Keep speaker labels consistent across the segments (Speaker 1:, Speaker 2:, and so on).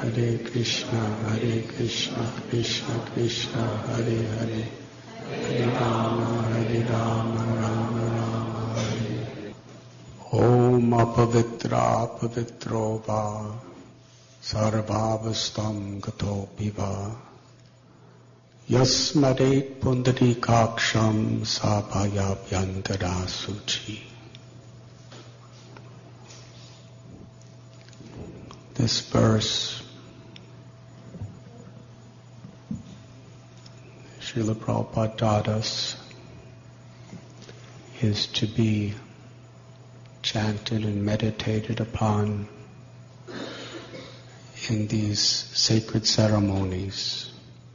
Speaker 1: Hare Krishna, Krishna Krishna, Hare Hare, Hare Rama, Rama Rama, Hare Hare. Om apavitra pavitro va, sarvavastam gato piva, yasmadet pundarikaksham sabhayabhyantara suchi. This verse, Srila Prabhupada taught us, is to be chanted and meditated upon in these sacred ceremonies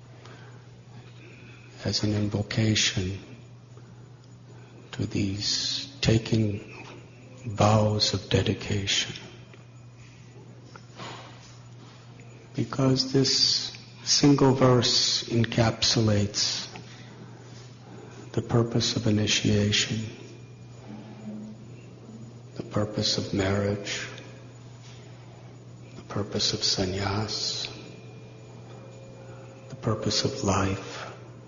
Speaker 1: as an invocation to these taking vows of dedication. Because this single verse encapsulates the purpose of initiation, the purpose of marriage, the purpose of sannyas, the purpose of life.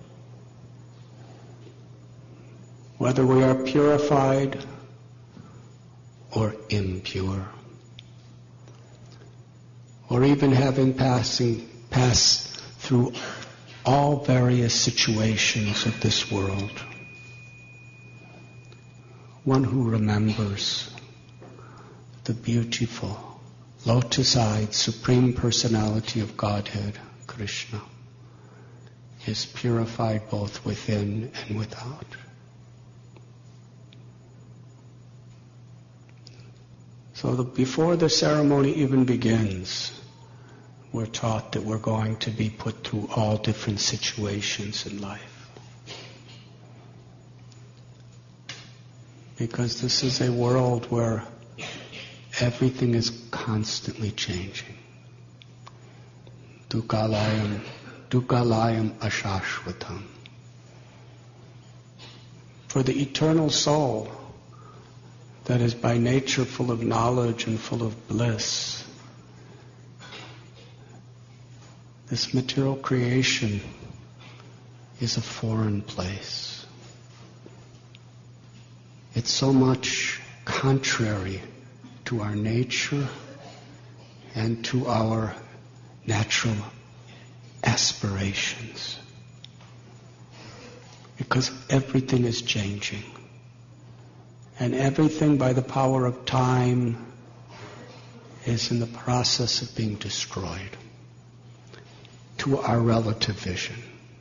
Speaker 1: Whether we are purified or impure, or even having passed through all various situations of this world, one who remembers the beautiful, lotus-eyed Supreme Personality of Godhead, Krishna, is purified both within and without. So before the ceremony even begins, we're taught that we're going to be put through all different situations in life. Because this is a world where everything is constantly changing. Dukkhalayam ashashvatam. For the eternal soul, that is by nature full of knowledge and full of bliss, this material creation is a foreign place. It's so much contrary to our nature and to our natural aspirations. Because everything is changing. And everything by the power of time is in the process of being destroyed to our relative vision.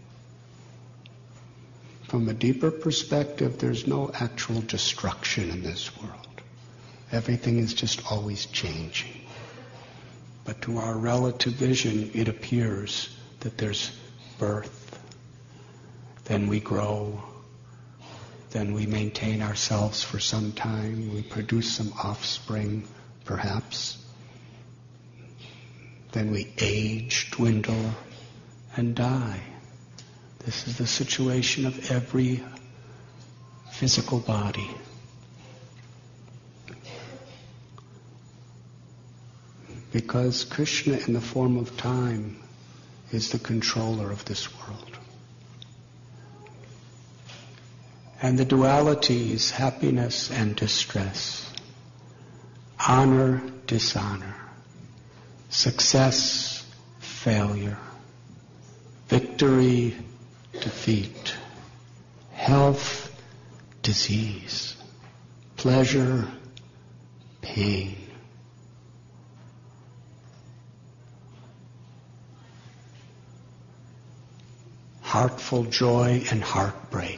Speaker 1: From a deeper perspective, there's no actual destruction in this world. Everything is just always changing. But to our relative vision, it appears that there's birth, then we grow, then we maintain ourselves for some time, we produce some offspring, perhaps. Then we age, dwindle, and die. This is the situation of every physical body. Because Krishna, in the form of time, is the controller of this world. And the dualities, happiness and distress, honor, dishonor, success, failure, victory, defeat, health, disease, pleasure, pain, heartful joy and heartbreak,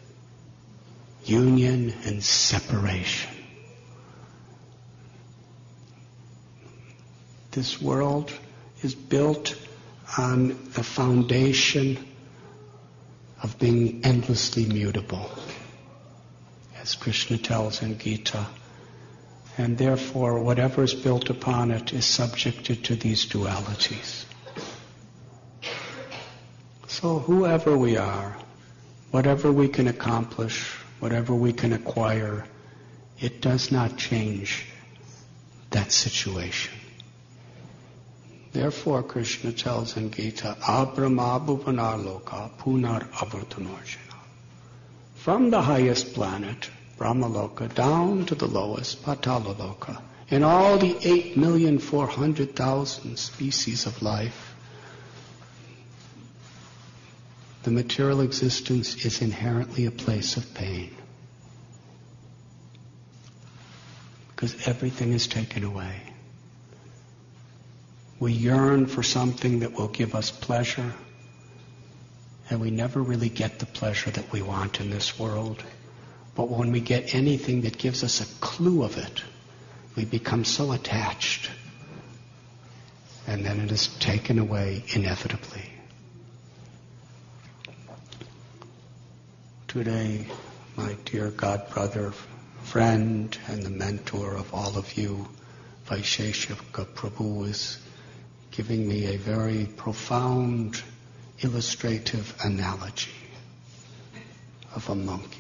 Speaker 1: union and separation. This world is built on the foundation of being endlessly mutable, as Krishna tells in Gita. And therefore, whatever is built upon it is subjected to these dualities. So whoever we are, whatever we can accomplish, whatever we can acquire, it does not change that situation. Therefore, Krishna tells in Gita, Abrahma bhuvanar loka punar avartanarjana. From the highest planet, Brahmaloka, down to the lowest, Patalaloka, in all the 8,400,000 species of life, the material existence is inherently a place of pain. Because everything is taken away. We yearn for something that will give us pleasure, and we never really get the pleasure that we want in this world. But when we get anything that gives us a clue of it, we become so attached, and then it is taken away inevitably. Today, my dear godbrother, friend, and the mentor of all of you, Vaisheshika Prabhu, is giving me a very profound, illustrative analogy of a monkey.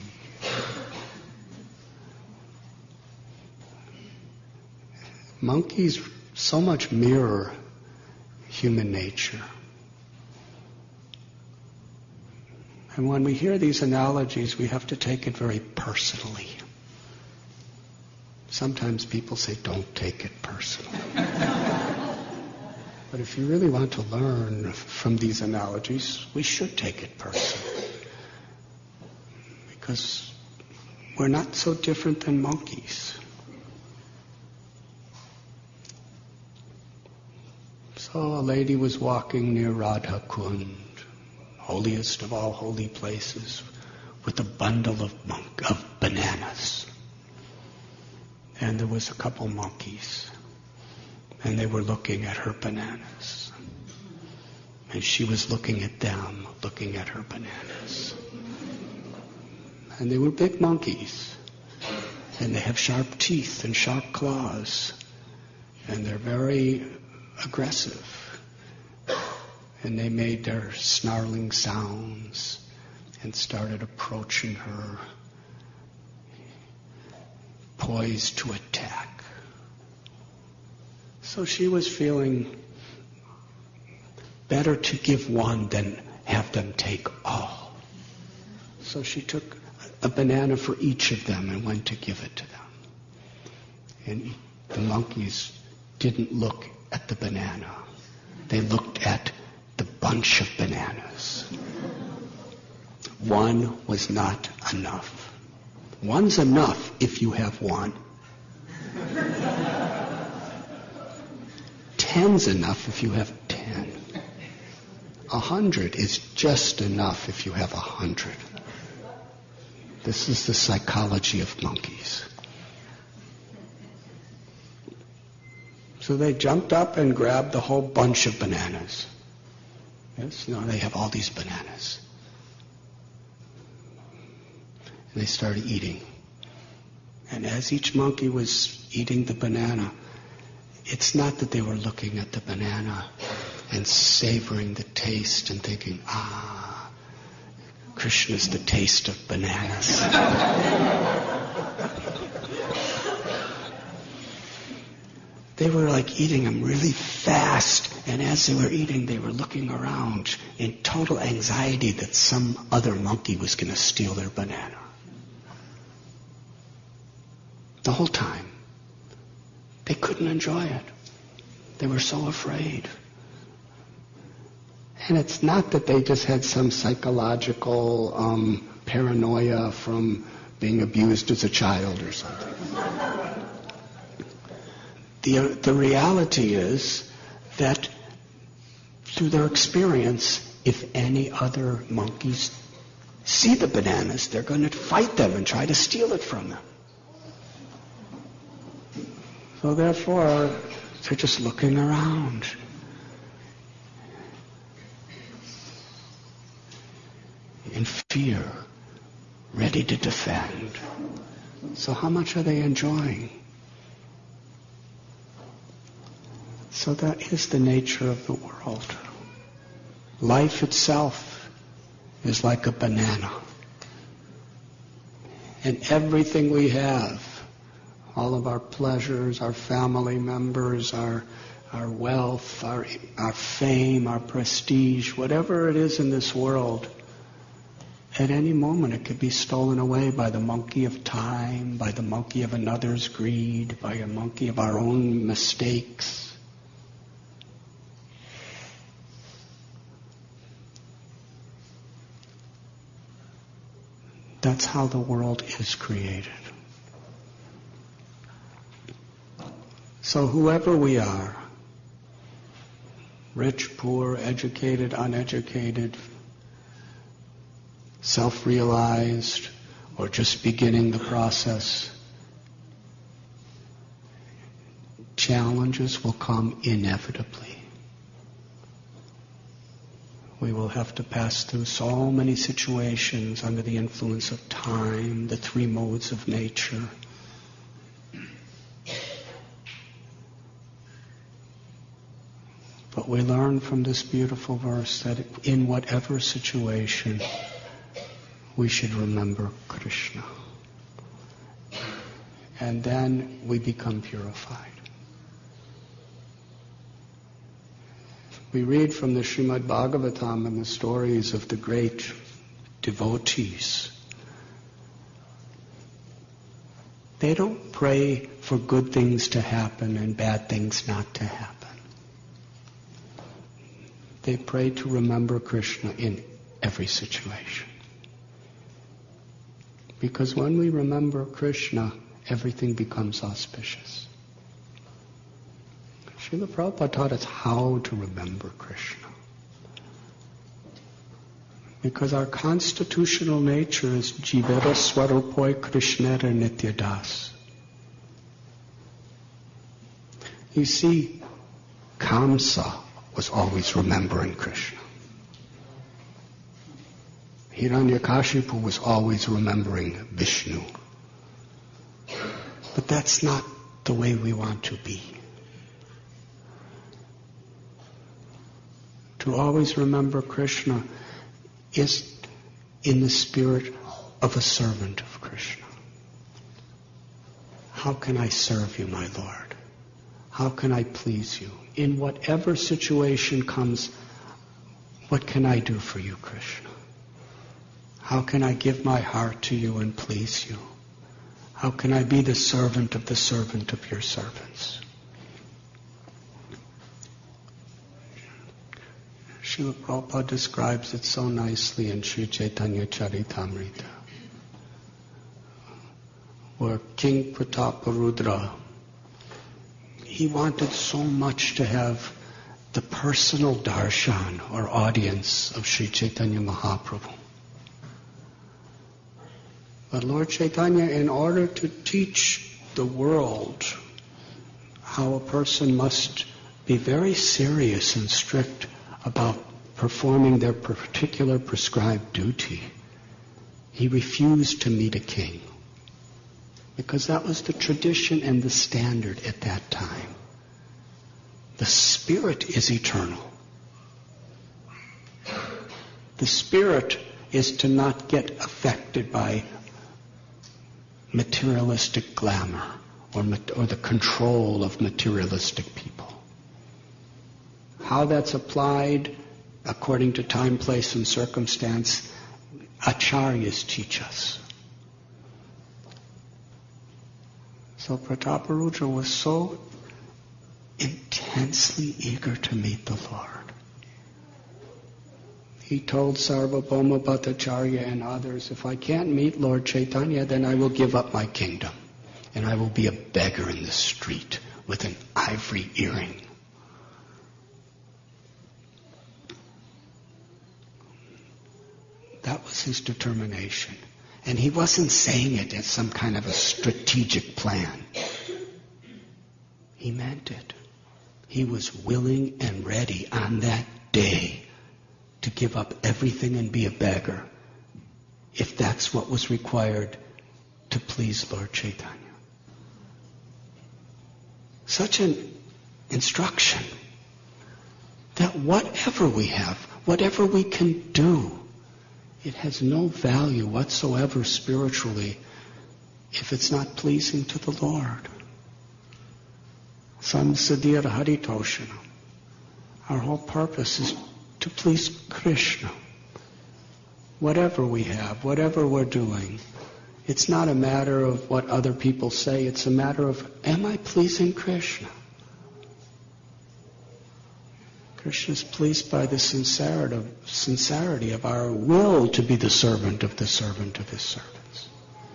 Speaker 1: Monkeys so much mirror human nature. And when we hear these analogies, we have to take it very personally. Sometimes people say, don't take it personally. But if you really want to learn from these analogies, we should take it personally. Because we're not so different than monkeys. So a lady was walking near Radha Kund, holiest of all holy places, with a bundle of bananas. And there was a couple monkeys, and they were looking at her bananas. And she was looking at them, looking at her bananas. And they were big monkeys, and they have sharp teeth and sharp claws, and they're very aggressive. And they made their snarling sounds and started approaching her, poised to attack. So she was feeling better to give one than have them take all. So she took a banana for each of them and went to give it to them. And the monkeys didn't look at the banana. They looked at the bunch of bananas. One was not enough. One's enough if you have one. 10's enough if you have 10. 100 is just enough if you have 100. This is the psychology of monkeys. So they jumped up and grabbed the whole bunch of bananas. Yes, now they have all these bananas. And they started eating. And as each monkey was eating the banana, it's not that they were looking at the banana and savoring the taste and thinking, Krishna's the taste of bananas. They were like eating them really fast, and as they were eating, they were looking around in total anxiety that some other monkey was going to steal their banana. The whole time. They couldn't enjoy it. They were so afraid. And it's not that they just had some psychological paranoia from being abused as a child or something. The reality is that through their experience, if any other monkeys see the bananas, they're going to fight them and try to steal it from them. So therefore, they're just looking around. In fear, ready to defend. So how much are they enjoying? So that is the nature of the world. Life itself is like a banana. And everything we have, all of our pleasures, our family members, our our wealth, our fame, our prestige, whatever it is in this world, at any moment it could be stolen away by the monkey of time, by the monkey of another's greed, by a monkey of our own mistakes. That's how the world is created. So whoever we are, rich, poor, educated, uneducated, self-realized, or just beginning the process, challenges will come inevitably. We will have to pass through so many situations under the influence of time, the three modes of nature. But we learn from this beautiful verse that in whatever situation, we should remember Krishna. And then we become purified. We read from the Srimad Bhagavatam and the stories of the great devotees. They don't pray for good things to happen and bad things not to happen. They pray to remember Krishna in every situation. Because when we remember Krishna, everything becomes auspicious. Srila Prabhupada taught us how to remember Krishna. Because our constitutional nature is Jivera Swarupoi Krishnera Nityadas. You see, Kamsa was always remembering Krishna. Hiranyakashipu was always remembering Vishnu. But that's not the way we want to be. To always remember Krishna is in the spirit of a servant of Krishna. How can I serve you, my Lord? How can I please you? In whatever situation comes, what can I do for you, Krishna? How can I give my heart to you and please you? How can I be the servant of your servants? Srila Prabhupada describes it so nicely in Sri Chaitanya Charitamrita, where King Prataparudra, he wanted so much to have the personal darshan or audience of Sri Chaitanya Mahaprabhu. But Lord Chaitanya, in order to teach the world how a person must be very serious and strict about performing their particular prescribed duty, he refused to meet a king. Because that was the tradition and the standard at that time. The spirit is eternal. The spirit is to not get affected by materialistic glamour or the control of materialistic people. How that's applied according to time, place, and circumstance, acharyas teach us. So Prataparudra was so intensely eager to meet the Lord. He told Sarvabhauma Bhattacharya and others, if I can't meet Lord Chaitanya, then I will give up my kingdom, and I will be a beggar in the street with an ivory earring. That was his determination. And he wasn't saying it as some kind of a strategic plan. He meant it. He was willing and ready on that day to give up everything and be a beggar, if that's what was required to please Lord Chaitanya. Such an instruction that whatever we have, whatever we can do, it has no value whatsoever spiritually if it's not pleasing to the Lord. Samsadir Haritoshanam. Our whole purpose is to please Krishna. Whatever we have, whatever we're doing, it's not a matter of what other people say, it's a matter of, am I pleasing Krishna? Krishna is pleased by the sincerity of our will to be the servant of his servants.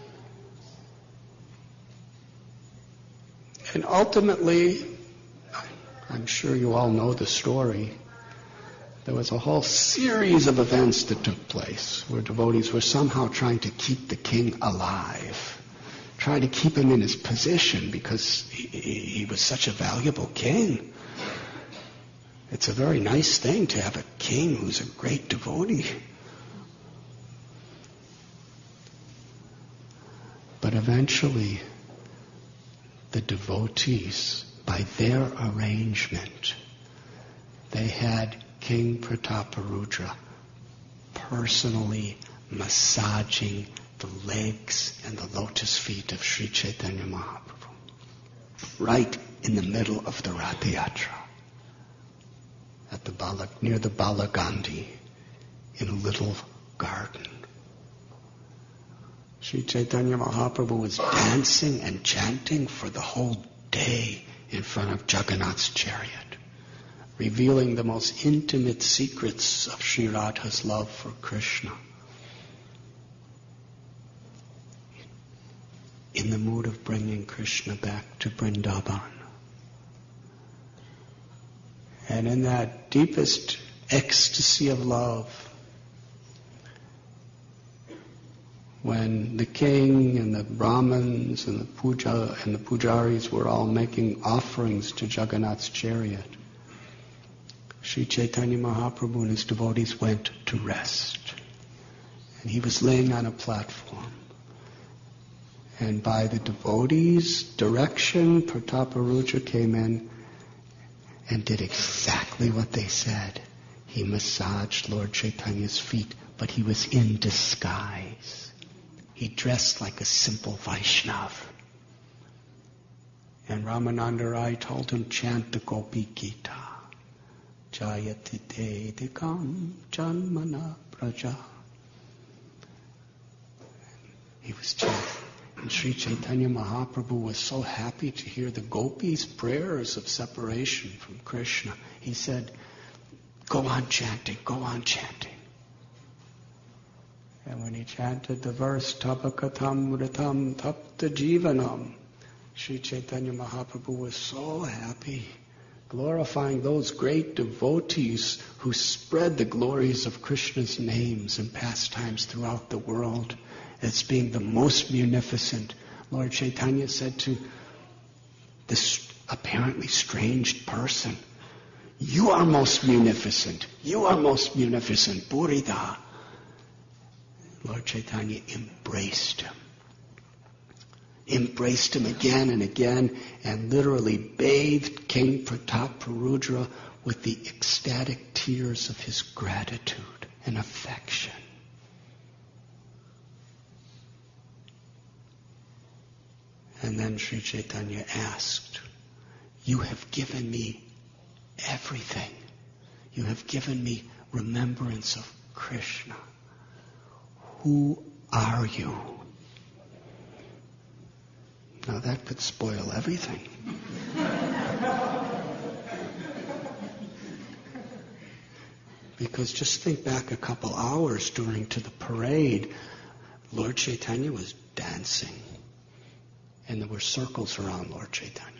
Speaker 1: And ultimately, I'm sure you all know the story, there was a whole series of events that took place where devotees were somehow trying to keep the king alive, trying to keep him in his position because he was such a valuable king. It's a very nice thing to have a king who's a great devotee. But eventually, the devotees, by their arrangement, they had King Prataparudra personally massaging the legs and the lotus feet of Sri Chaitanya Mahaprabhu, right in the middle of the Rath Yatra, at near the Balagandhi, in a little garden. Sri Chaitanya Mahaprabhu was dancing and chanting for the whole day in front of Jagannath's chariot, revealing the most intimate secrets of Sri Radha's love for Krishna. In the mood of bringing Krishna back to Vrindavan. And in that deepest ecstasy of love, when the king and the Brahmins and the pujaris were all making offerings to Jagannath's chariot, Sri Chaitanya Mahaprabhu and his devotees went to rest. And he was laying on a platform. And by the devotees' direction, Prataparudra came in and did exactly what they said. He massaged Lord Chaitanya's feet, but he was in disguise. He dressed like a simple Vaishnav. And Ramananda Rai told him, chant the Gopi Gita. Jayati te dikam janmana praja. He was chanting. And Sri Chaitanya Mahaprabhu was so happy to hear the gopis' prayers of separation from Krishna. He said, go on chanting, go on chanting. And when he chanted the verse, Tapakatam Mritam Tapta Jivanam, Sri Chaitanya Mahaprabhu was so happy, glorifying those great devotees who spread the glories of Krishna's names and pastimes throughout the world as being the most munificent. Lord Chaitanya said to this apparently strange person, you are most munificent. You are most munificent. Burida. Lord Chaitanya embraced him again and again, and literally bathed King Prataparudra with the ecstatic tears of his gratitude and affection. And then Sri Chaitanya asked, you have given me everything. You have given me remembrance of Krishna. Who are you? Now that could spoil everything. Because just think back a couple hours during to the parade, Lord Chaitanya was dancing. And there were circles around Lord Chaitanya.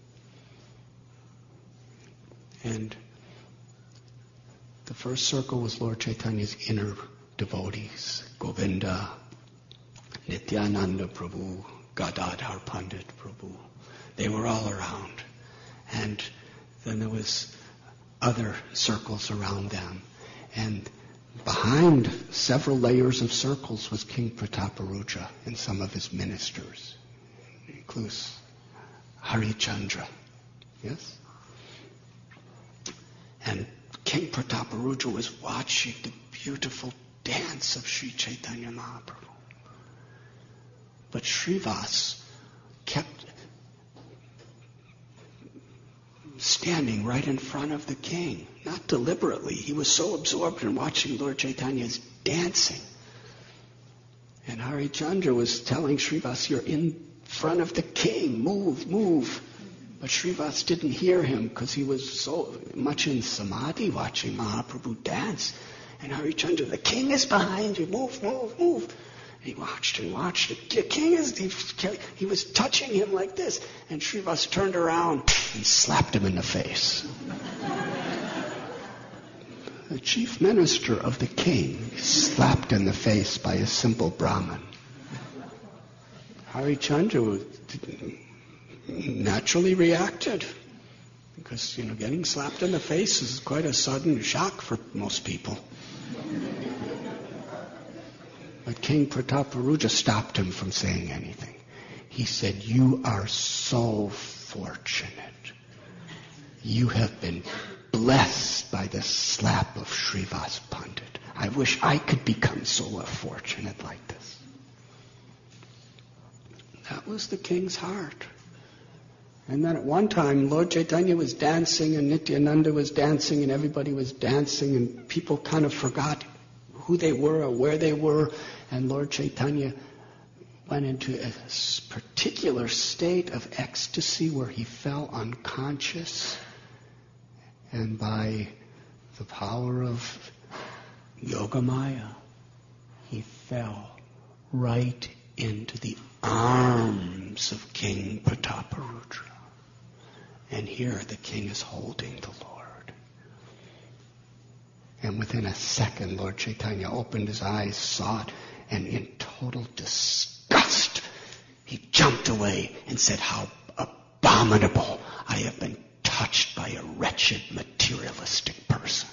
Speaker 1: And the first circle was Lord Chaitanya's inner devotees, Govinda, Nityananda Prabhu, Gadadhar Pandit Prabhu. They were all around. And then there was other circles around them. And behind several layers of circles was King Prataparudra and some of his ministers. Includes Harichandra. Yes? And King Prataparudra was watching the beautiful dance of Sri Chaitanya Mahaprabhu. But Srivas kept standing right in front of the king, not deliberately. He was so absorbed in watching Lord Chaitanya's dancing. And Harichandra was telling Srivas, you're in front of the king, move, move. But Srivas didn't hear him because he was so much in samadhi watching Mahaprabhu dance. And Harichandra, the king is behind you, move, move, move. He watched and watched. The king he was touching him like this. And Srivas turned around and slapped him in the face. The chief minister of the king is slapped in the face by a simple Brahmin. Harichandra naturally reacted because, getting slapped in the face is quite a sudden shock for most people. But King Prataparuja stopped him from saying anything. He said, you are so fortunate. You have been blessed by the slap of Srivas Pandit. I wish I could become so fortunate like this. That was the king's heart. And then at one time, Lord Chaitanya was dancing and Nityananda was dancing and everybody was dancing and people kind of forgot who they were or where they were. And Lord Chaitanya went into a particular state of ecstasy where he fell unconscious. And by the power of Yogamaya, he fell right into the arms of King Prataparudra. And here the king is holding the Lord. And within a second, Lord Chaitanya opened his eyes, saw it, and in total disgust, he jumped away and said, how abominable! I have been touched by a wretched materialistic person.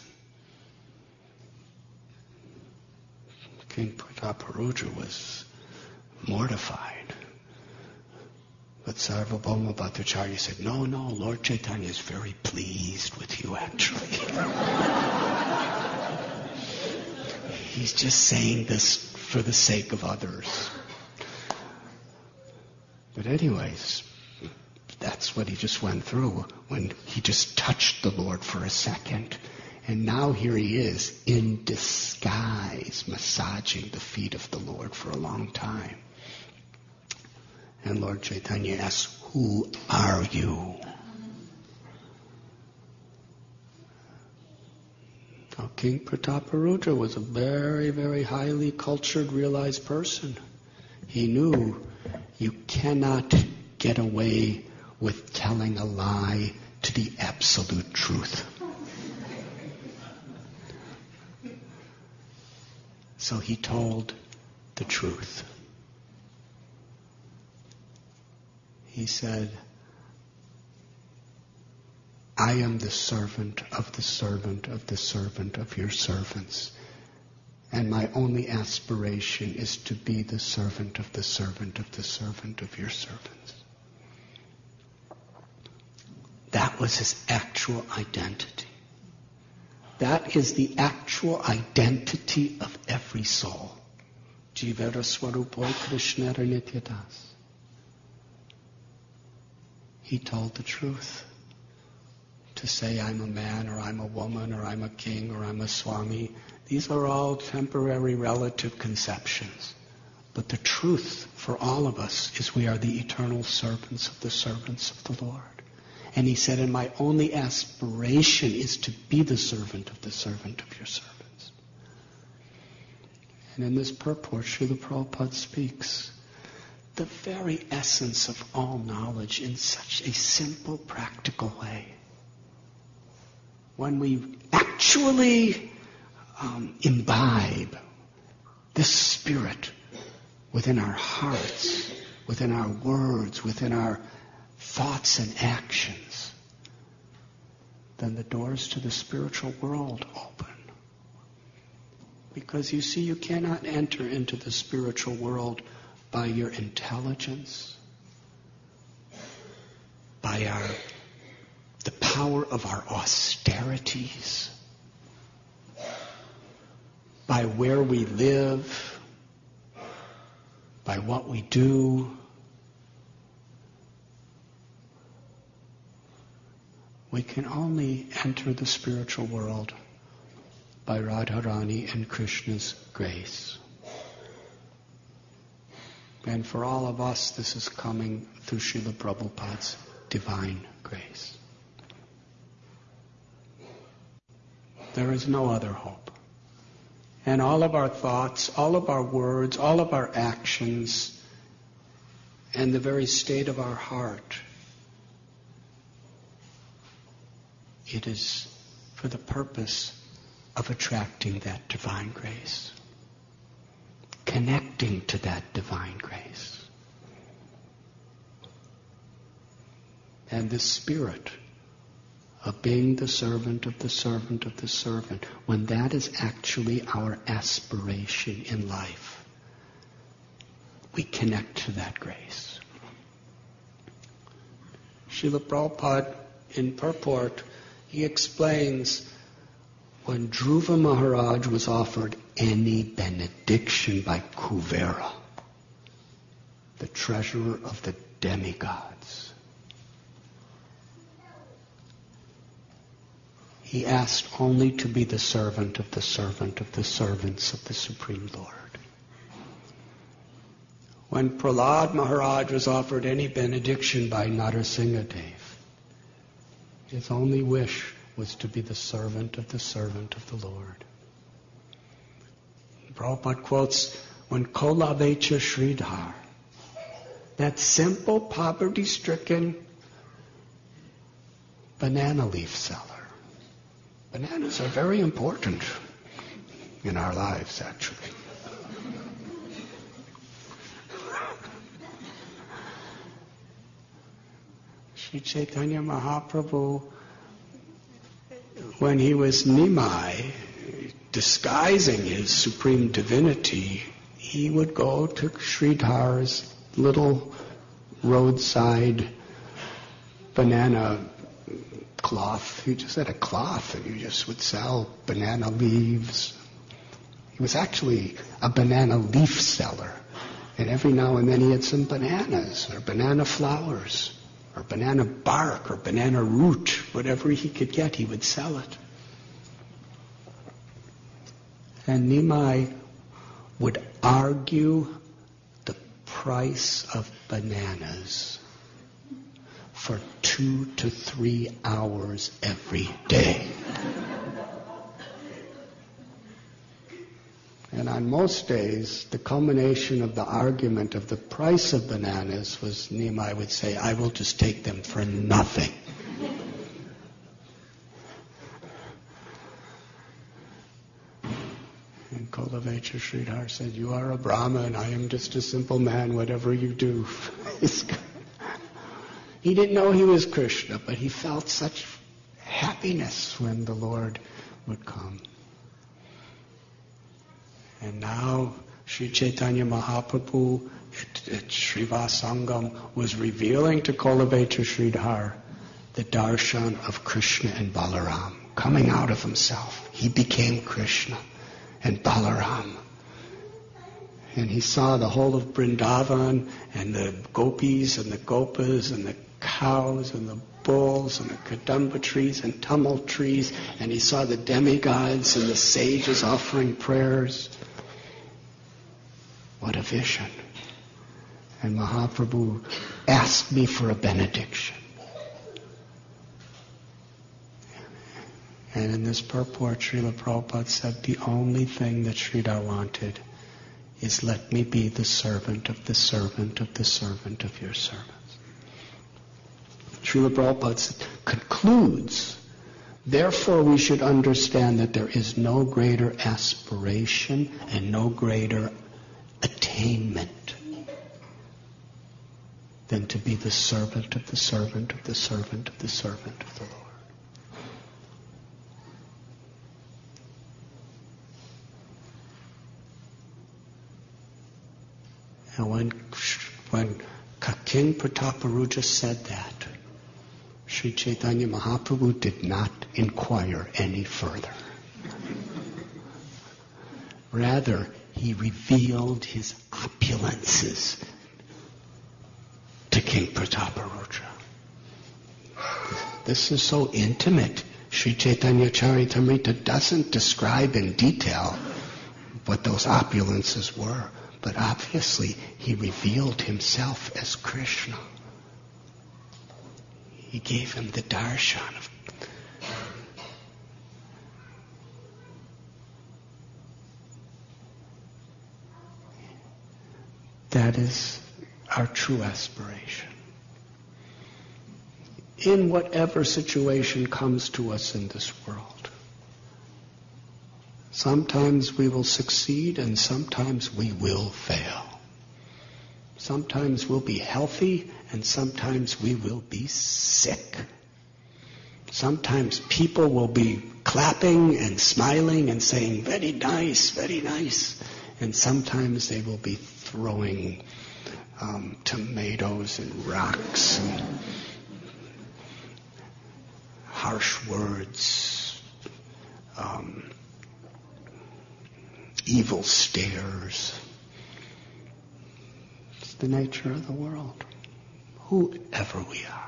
Speaker 1: King Prataparudra was mortified. But Sarvabhauma Bhattacharya said, no, Lord Chaitanya is very pleased with you actually. He's just saying this for the sake of others. But anyways, that's what he just went through when he just touched the Lord for a second. And now here he is in disguise, massaging the feet of the Lord for a long time. And Lord Chaitanya asks, who are you? Now, King Prataparudra was a very, very highly cultured, realized person. He knew you cannot get away with telling a lie to the absolute truth. So he told the truth. He said, I am the servant of the servant of the servant of your servants. And my only aspiration is to be the servant of the servant of the servant of your servants. That was his actual identity. That is the actual identity of every soul. Jivara Swarupoi Krishnara Nityadas. He told the truth. To say I'm a man or I'm a woman or I'm a king or I'm a swami, these are all temporary relative conceptions. But the truth for all of us is we are the eternal servants of the Lord. And he said, and my only aspiration is to be the servant of your servants. And in this purport, Srila Prabhupada speaks the very essence of all knowledge in such a simple, practical way. When we actually imbibe this spirit within our hearts, within our words, within our thoughts and actions, then the doors to the spiritual world open. Because you see, you cannot enter into the spiritual world by your intelligence, by the power of our austerities, by where we live, by what we do. We can only enter the spiritual world by Radharani and Krishna's grace. And for all of us, this is coming through Srila Prabhupada's divine grace. There is no other hope. And all of our thoughts, all of our words, all of our actions, and the very state of our heart, it is for the purpose of attracting that divine grace, connecting to that divine grace. And the spirit of being the servant of the servant of the servant, when that is actually our aspiration in life, we connect to that grace. Srila Prabhupada, in purport, he explains when Dhruva Maharaj was offered any benediction by Kuvera, the treasurer of the demigods, he asked only to be the servant of the servant of the servants of the Supreme Lord. When Prahlad Maharaj was offered any benediction by Narasimhadev, his only wish was to be the servant of the Lord. Prabhupada quotes, when Kolavecha Sridhar, that simple poverty-stricken banana leaf seller. Bananas are very important in our lives, actually. Sri Chaitanya Mahaprabhu, when he was Nimai, disguising his supreme divinity, he would go to Sridhar's little roadside banana cloth. He just had a cloth and he just would sell banana leaves. He was actually a banana leaf seller. And every now and then he had some bananas or banana flowers or banana bark or banana root. Whatever he could get, he would sell it. And Nimai would argue the price of bananas for 2 to 3 hours every day. And on most days, the culmination of the argument of the price of bananas was Nimai would say, I will just take them for nothing. And Kolavecha Sridhar said, you are a Brahman, I am just a simple man, whatever you do. He didn't know he was Krishna, but he felt such happiness when the Lord would come. And now Sri Chaitanya Mahaprabhu at Srivasangam was revealing to Kolavecha Sridhar the darshan of Krishna and Balaram. Coming out of himself, he became Krishna and Balaram. And he saw the whole of Vrindavan and the gopis and the gopas and the cows and the bulls and the kadamba trees and tamal trees. And he saw the demigods and the sages offering prayers. What a vision. And Mahaprabhu asked me for a benediction. And in this purport, Srila Prabhupada said, the only thing that Sridhar wanted is let me be the servant of the servant of the servant of your servants. Srila Prabhupada concludes, therefore we should understand that there is no greater aspiration and no greater attainment than to be the servant of the servant of the servant of the servant of the Lord. And when King Prataparuja said that, Sri Chaitanya Mahaprabhu did not inquire any further. Rather, he revealed his opulences to King Prataparuja. This is so intimate. Sri Chaitanya Charitamrita doesn't describe in detail what those opulences were, but obviously he revealed himself as Krishna. He gave him the darshan of that is our true aspiration. In whatever situation comes to us in this world, sometimes we will succeed and sometimes we will fail. Sometimes we'll be healthy and sometimes we will be sick. Sometimes people will be clapping and smiling and saying, very nice, very nice. And sometimes they will be throwing tomatoes and rocks and harsh words, evil stares. It's the nature of the world, whoever we are.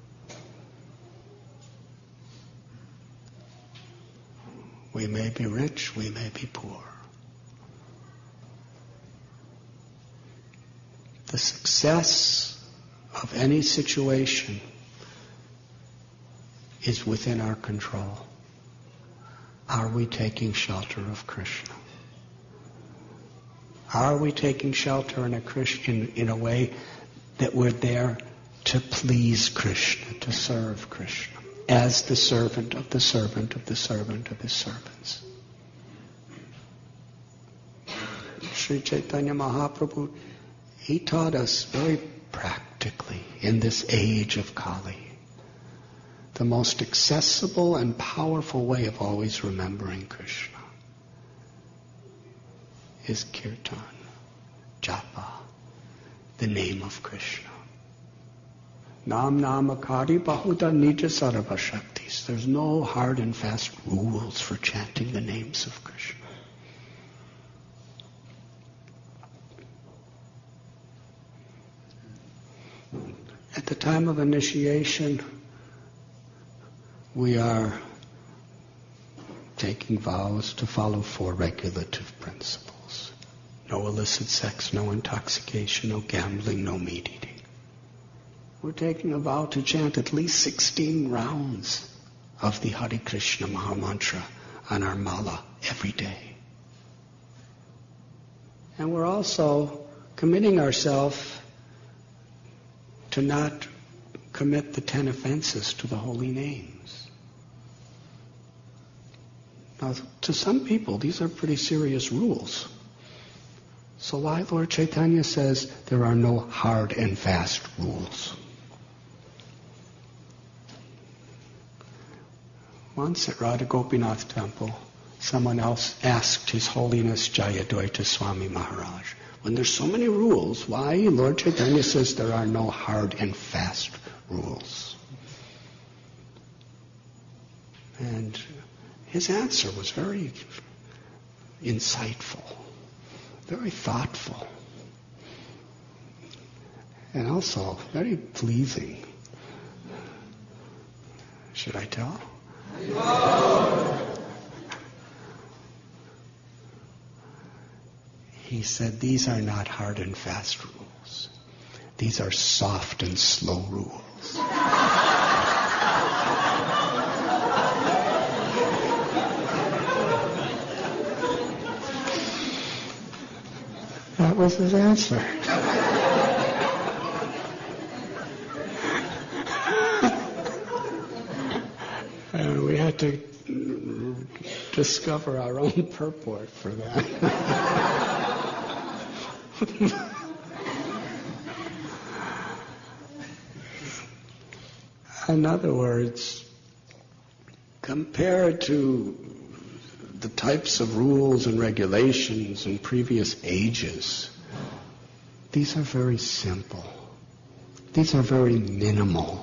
Speaker 1: We may be rich, we may be poor. The success of any situation is within our control. Are we taking shelter of Krishna? Are we taking shelter in a way that we're there to please Krishna, to serve Krishna, as the servant of the servant of the servant of his servants? Sri Chaitanya Mahaprabhu, he taught us very practically in this age of Kali the most accessible and powerful way of always remembering Krishna is kirtan, japa, the name of Krishna. Nam namakari bahuda nija sarva shaktis. There's no hard and fast rules for chanting the names of Krishna. At the time of initiation, we are taking vows to follow 4 regulative principles. No illicit sex, no intoxication, no gambling, no meat eating. We're taking a vow to chant at least 16 rounds of the Hare Krishna Mahamantra on our mala every day. And we're also committing ourselves to not commit the 10 offenses to the holy names. Now, to some people, these are pretty serious rules. So why Lord Chaitanya says there are no hard and fast rules? Once at Radha Gopinath temple, someone else asked His Holiness Jayadvaita Swami Maharaj, when there's so many rules, why Lord Chaitanya says there are no hard and fast rules? And his answer was very insightful, very thoughtful, and also very pleasing. Should I tell? He said, these are not hard and fast rules. These are soft and slow rules. That was his answer. And we had to discover our own purport for that. In other words, compared to the types of rules and regulations in previous ages, these are very simple. These are very minimal.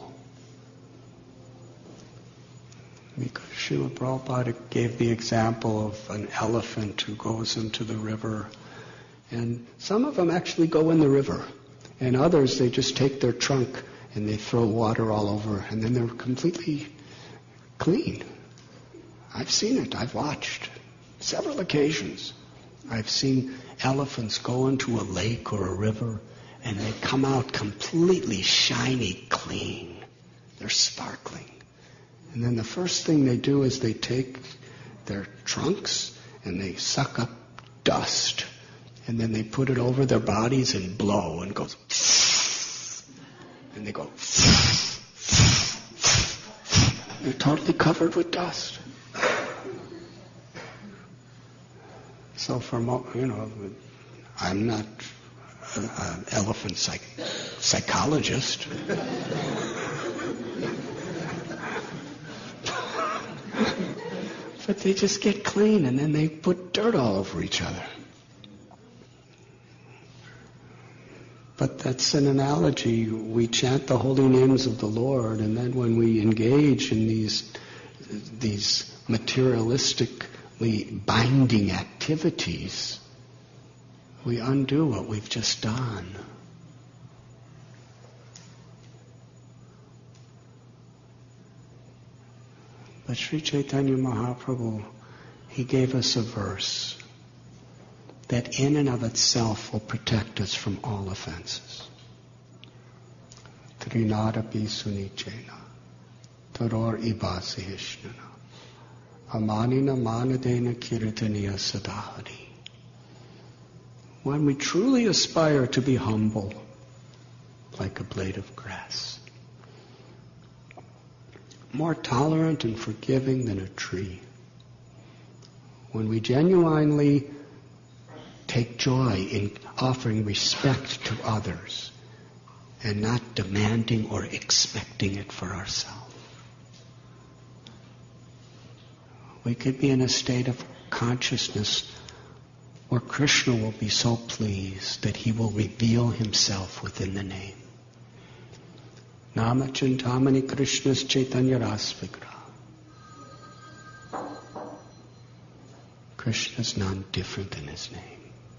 Speaker 1: Because Srila Prabhupada gave the example of an elephant who goes into the river, and some of them actually go in the river, and others they just take their trunk and they throw water all over, and then they're completely clean. I've seen it. I've watched several occasions. I've seen elephants go into a lake or a river, and they come out completely shiny clean. They're sparkling. And then the first thing they do is they take their trunks and they suck up dust. And then they put it over their bodies and blow, and it goes, and they go, they're totally covered with dust. So I'm not an elephant psychologist. But they just get clean, and then they put dirt all over each other. But that's an analogy. We chant the holy names of the Lord, and then when we engage in these materialistically binding activities, we undo what we've just done. But Sri Chaitanya Mahaprabhu, he gave us a verse that in and of itself will protect us from all offenses. Trinadapi sunichena, taror ibasihishnana, amanina manadena kirtaniya sadahari. When we truly aspire to be humble, like a blade of grass, more tolerant and forgiving than a tree, when we genuinely take joy in offering respect to others and not demanding or expecting it for ourselves, we could be in a state of consciousness where Krishna will be so pleased that he will reveal himself within the name. Nama Chintamani Krishna's Chaitanya Rasvigra. Krishna's none different than his name.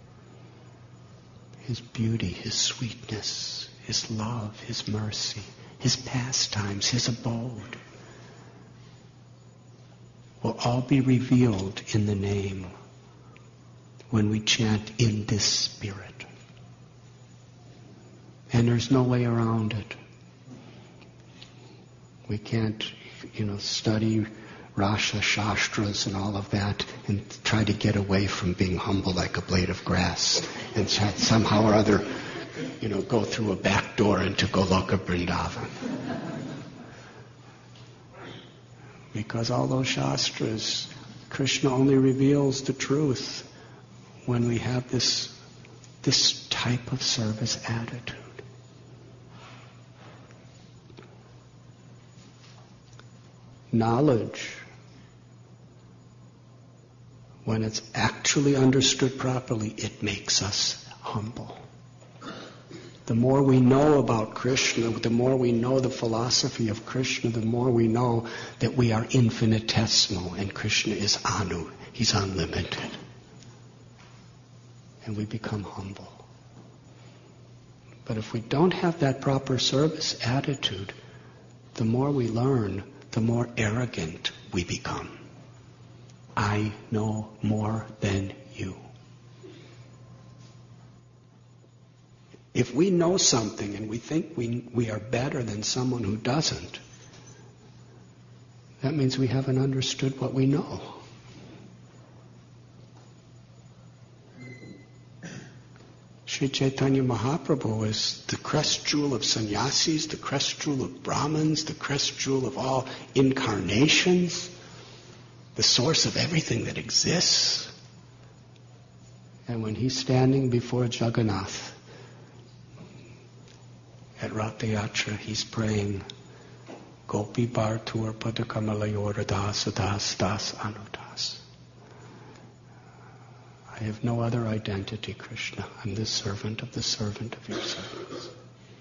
Speaker 1: His beauty, his sweetness, his love, his mercy, his pastimes, his abode will all be revealed in the name when we chant in this spirit. And there's no way around it. We can't, study Rasha Shastras and all of that and try to get away from being humble like a blade of grass and somehow or other, go through a back door into Goloka Vrindavan. Because all those Shastras, Krishna only reveals the truth when we have this type of service attitude. Knowledge, when it's actually understood properly, it makes us humble. The more we know about Krishna, the more we know the philosophy of Krishna, the more we know that we are infinitesimal and Krishna is Anu. He's unlimited. And we become humble. But if we don't have that proper service attitude, the more we learn, the more arrogant we become. I know more than you. If we know something and we think we are better than someone who doesn't, that means we haven't understood what we know. Sri Chaitanya Mahaprabhu is the crest jewel of sannyasis, the crest jewel of Brahmins, the crest jewel of all incarnations, the source of everything that exists. And when he's standing before Jagannath at Rath Yatra, he's praying, Gopi Bhartur Padakamalayora Das Das Das Anudas. I have no other identity, Krishna. I'm the servant of your servants.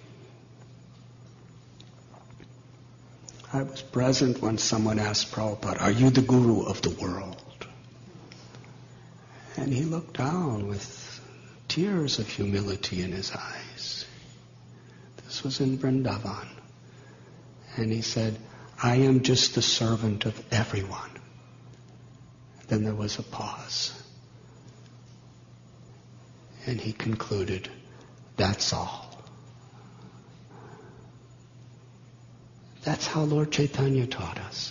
Speaker 1: I was present when someone asked Prabhupada, are you the guru of the world? And he looked down with tears of humility in his eyes. This was in Vrindavan. And he said, I am just the servant of everyone. Then there was a pause. And he concluded, that's all. That's how Lord Chaitanya taught us.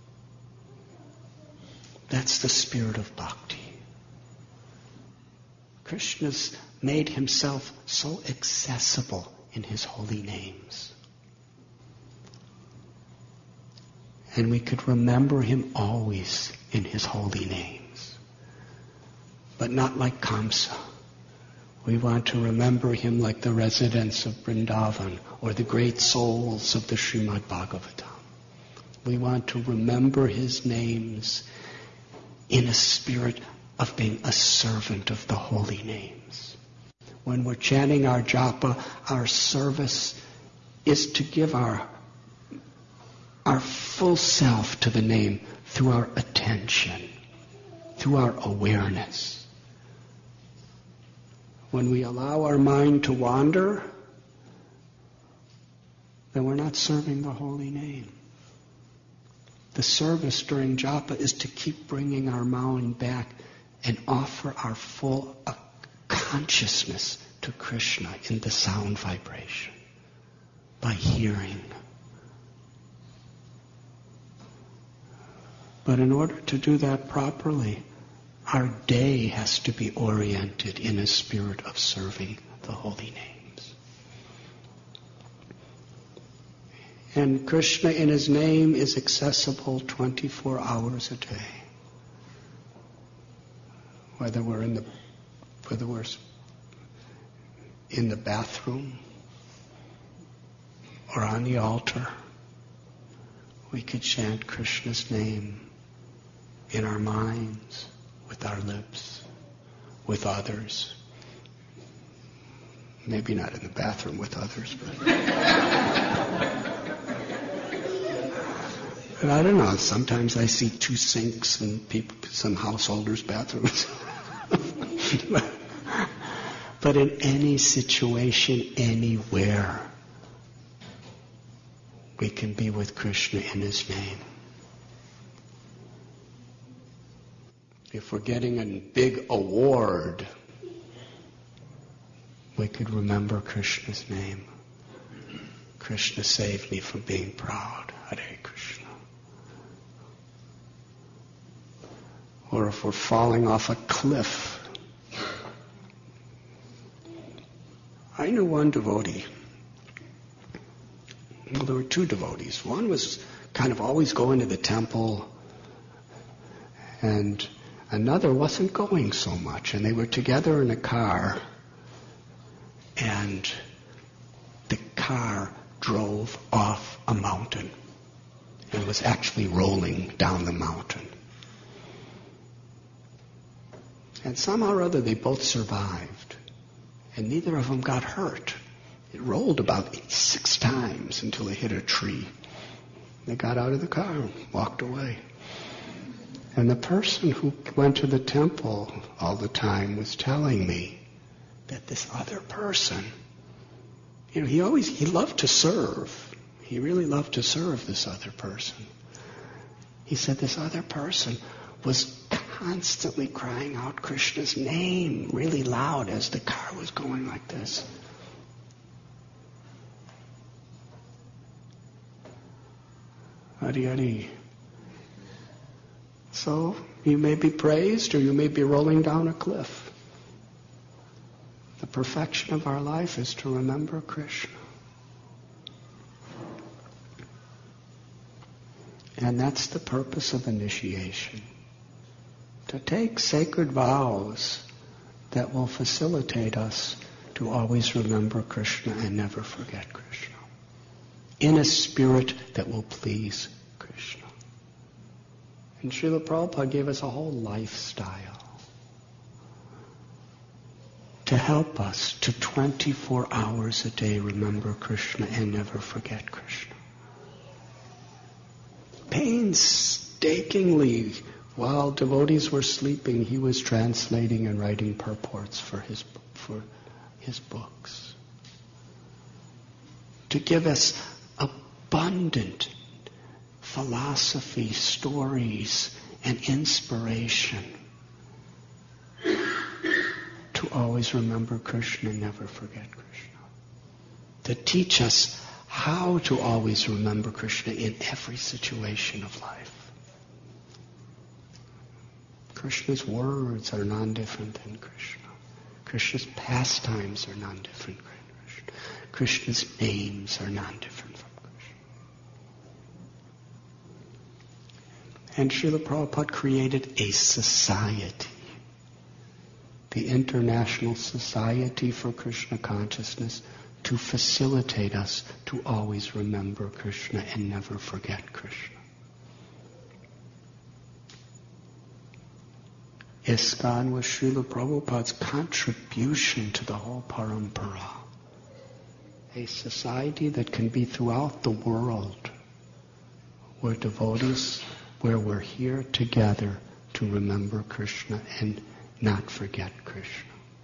Speaker 1: That's the spirit of bhakti. Krishna's made himself so accessible in his holy names. And we could remember him always in his holy names. But not like Kamsa. We want to remember him like the residents of Vrindavan or the great souls of the Srimad Bhagavatam. We want to remember his names in a spirit of being a servant of the holy names. When we're chanting our japa, our service is to give our full self to the name through our attention, through our awareness. When we allow our mind to wander, then we're not serving the holy name. The service during japa is to keep bringing our mind back and offer our full consciousness to Krishna in the sound vibration by hearing. But in order to do that properly, our day has to be oriented in a spirit of serving the holy names. And Krishna in his name is accessible 24 hours a day. Whether we're in the bathroom or on the altar, we could chant Krishna's name in our minds, with our lips, with others. Maybe not in the bathroom with others, but I don't know. Sometimes I see two sinks in some householders' bathrooms. But in any situation, anywhere, we can be with Krishna in his name. If we're getting a big award, we could remember Krishna's name. Krishna saved me from being proud. Hare Krishna. Or if we're falling off a cliff. I knew one devotee. Well, there were two devotees. One was kind of always going to the temple, and another wasn't going so much. And they were together in a car, and the car drove off a mountain and was actually rolling down the mountain. And somehow or other they both survived, and neither of them got hurt. It rolled about 6 times until they hit a tree. They got out of the car and walked away. And the person who went to the temple all the time was telling me that this other person, he loved to serve. He really loved to serve this other person. He said this other person was constantly crying out Krishna's name really loud as the car was going like this. Hari Hari. So you may be praised or you may be rolling down a cliff. The perfection of our life is to remember Krishna. And that's the purpose of initiation. To take sacred vows that will facilitate us to always remember Krishna and never forget Krishna. In a spirit that will please Krishna. And Srila Prabhupada gave us a whole lifestyle to help us to 24 hours a day remember Krishna and never forget Krishna. Painstakingly, while devotees were sleeping, he was translating and writing purports for his books. To give us a abundant philosophy, stories, and inspiration to always remember Krishna, never forget Krishna. To teach us how to always remember Krishna in every situation of life. Krishna's words are non-different than Krishna. Krishna's pastimes are non-different than Krishna. Krishna's names are non-different from Krishna. And Srila Prabhupada created a society, the International Society for Krishna Consciousness, to facilitate us to always remember Krishna and never forget Krishna. ISKCON was Srila Prabhupada's contribution to the whole parampara. A society that can be throughout the world, where devotees, where we're here together to remember Krishna and not forget Krishna.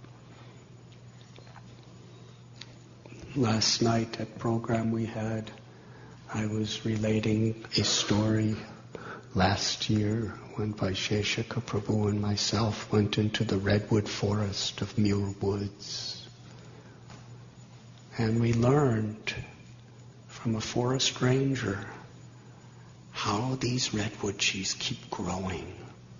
Speaker 1: Last night at program we had, I was relating a story last year when Vaisheshika Prabhu and myself went into the redwood forest of Muir Woods. And we learned from a forest ranger how these redwood trees keep growing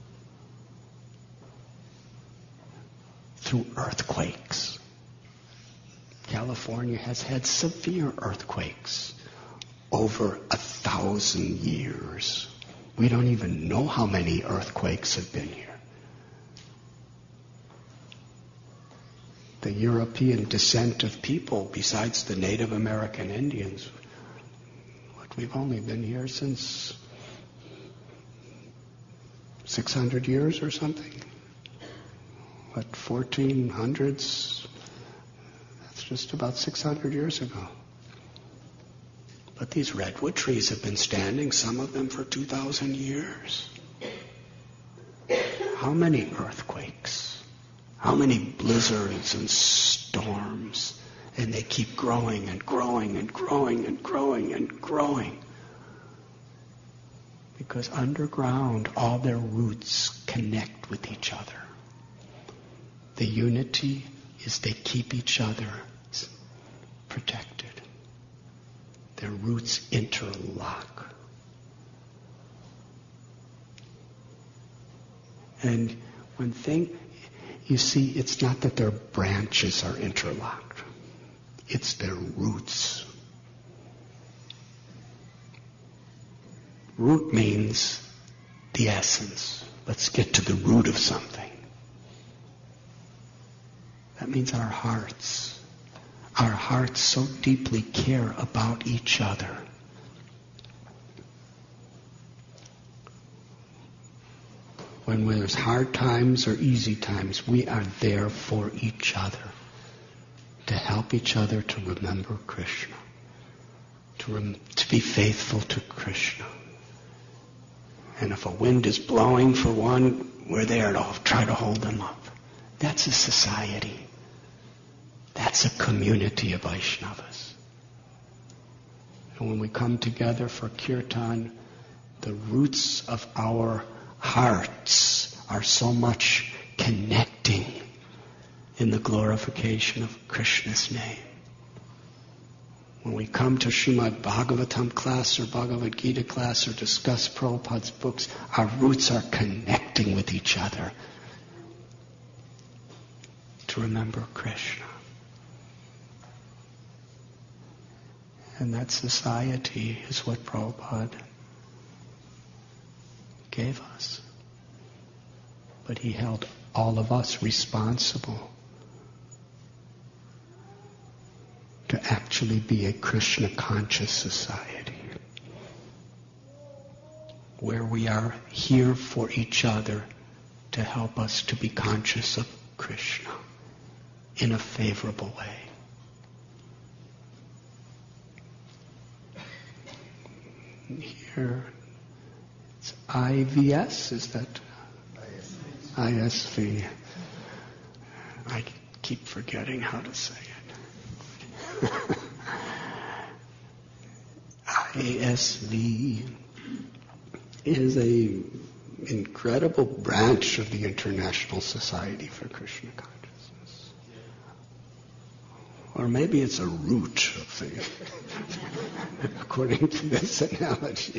Speaker 1: through earthquakes. California has had severe earthquakes over 1,000 years. We don't even know how many earthquakes have been here. The European descent of people, besides the Native American Indians, we've only been here since 600 years or something. 1400s? That's just about 600 years ago. But these redwood trees have been standing, some of them for 2,000 years. How many earthquakes? How many blizzards and storms? And they keep growing and growing and growing and growing and growing. Because underground, all their roots connect with each other. The unity is they keep each other protected. Their roots interlock. And you see, it's not that their branches are interlocked. It's their roots. Root means the essence. Let's get to the root of something. That means our hearts. Our hearts so deeply care about each other. When there's hard times or easy times, we are there for each other, to help each other to remember Krishna, to be faithful to Krishna. And if a wind is blowing for one, we're there to try to hold them up. That's a society. That's a community of Vaishnavas. And when we come together for kirtan, the roots of our hearts are so much connecting in the glorification of Krishna's name. When we come to Srimad Bhagavatam class or Bhagavad Gita class or discuss Prabhupada's books, our roots are connecting with each other to remember Krishna. And that society is what Prabhupada gave us. But he held all of us responsible to actually be a Krishna conscious society, where we are here for each other to help us to be conscious of Krishna in a favorable way. Here, it's IVS, is that? ISV. I keep forgetting how to say it. ASV is a incredible branch of the International Society for Krishna Consciousness. Or maybe it's a root of the, according to this analogy.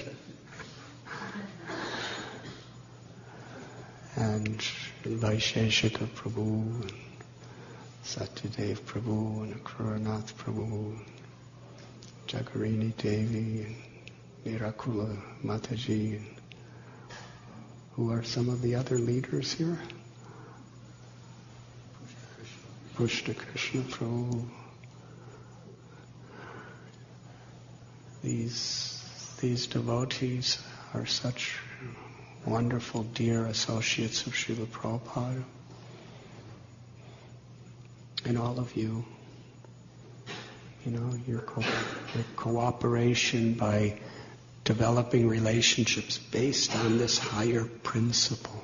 Speaker 1: And Vaisheshika Prabhu, and Satyadev Prabhu, and Akruranath Prabhu, Jagarini Devi, and Nirakula Mataji, and who are some of the other leaders here? Pushta Krishna Prabhu. These devotees are such wonderful, dear associates of Srila Prabhupada. And all of you, your cooperation by developing relationships based on this higher principle.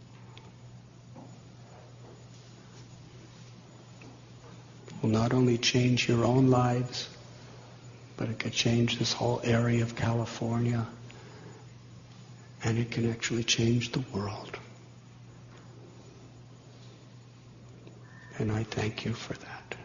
Speaker 1: Will not only change your own lives, but it could change this whole area of California, and it can actually change the world. And I thank you for that.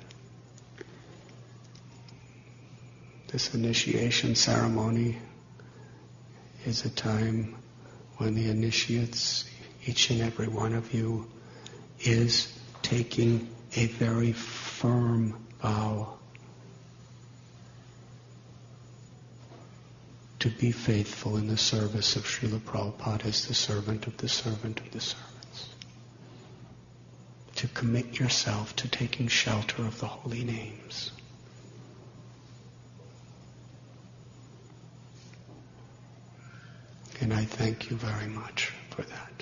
Speaker 1: This initiation ceremony is a time when the initiates, each and every one of you, is taking a very firm vow to be faithful in the service of Srila Prabhupada as the servant of the servant of the servants. To commit yourself to taking shelter of the holy names. And I thank you very much for that.